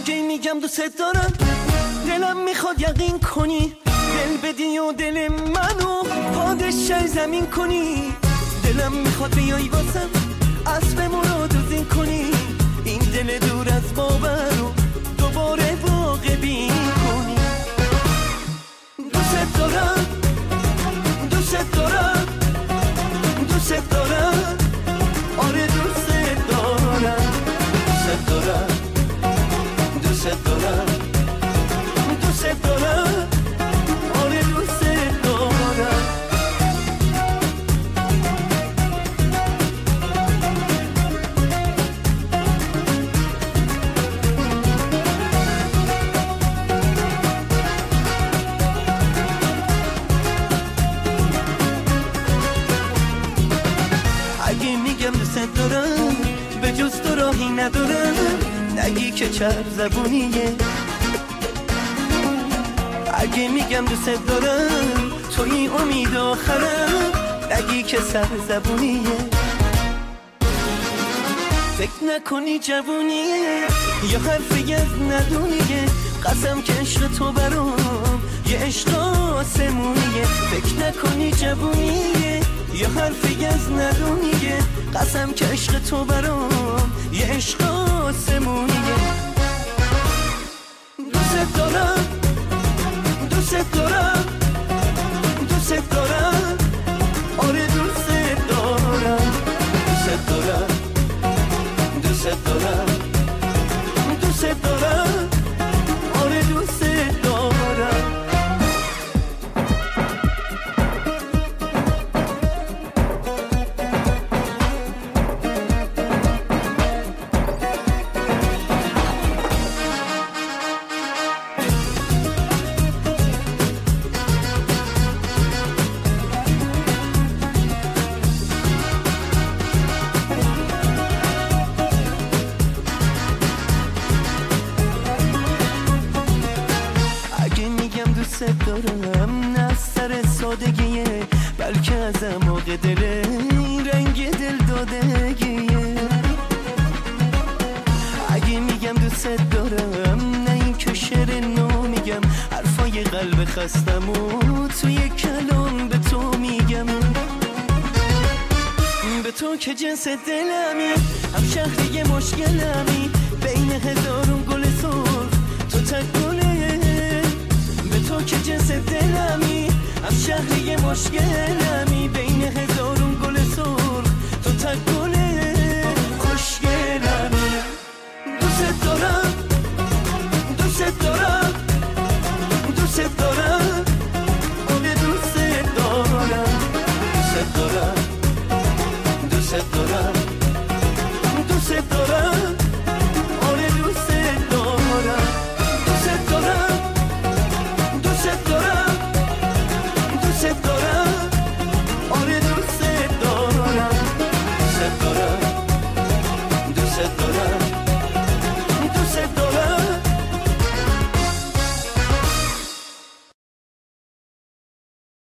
اگه میگم دوست دارم دلم میخواد یقین کنی، دل بدی و دل منو پادشاه زمین کنی. دلم میخواد بیای واسم اسبمون رو دوزین کنی، این دل دور از باور رو دوباره واقع بین کنی. دوست دارم دوست دارم دوست دارم، آره دوست دارم دوست دارم دوست دارم دوست دارم، آره دوست دارم. اگه میگم دوست دارم به جز تو راهی ندارم، نگی که چرب زبونیه. اگه میگم دوست دارم توی امید آخرم، نگی که سر زبونیه. فکر نکنی جوونیه یا حرفی از ندونیه، قسم که عشق تو برام یه عشق آسمونیه. فکر نکنی جوونیه یا حرفی از ندونیه، قسم که عشق تو برام یه عشق آسمونیه. دوست دارم دوست دارم دوست دارم، آره دوست دارم دوست دارم دوست دارم دوست دارم، آره دوست دارم. دوست دارم نه سر سادگیه، بلکه از عماق دل رنگ دل دادگیه. اگه میگم دوست دارم نه این که شعر نو میگم، حرفای قلب خستم و توی کلام به تو میگم. به تو که جنس دلمی، هم شهری مشکلمی، بین هزارون گل سرخ تو تک گله. تو که جنس دلمی، هم شهری مشکلمی، بین هزارون گل سرخ تو تک گل خوشگلمی. دوست دارم دوست دارم دوست دارم، آره دوست دارم دوست دارم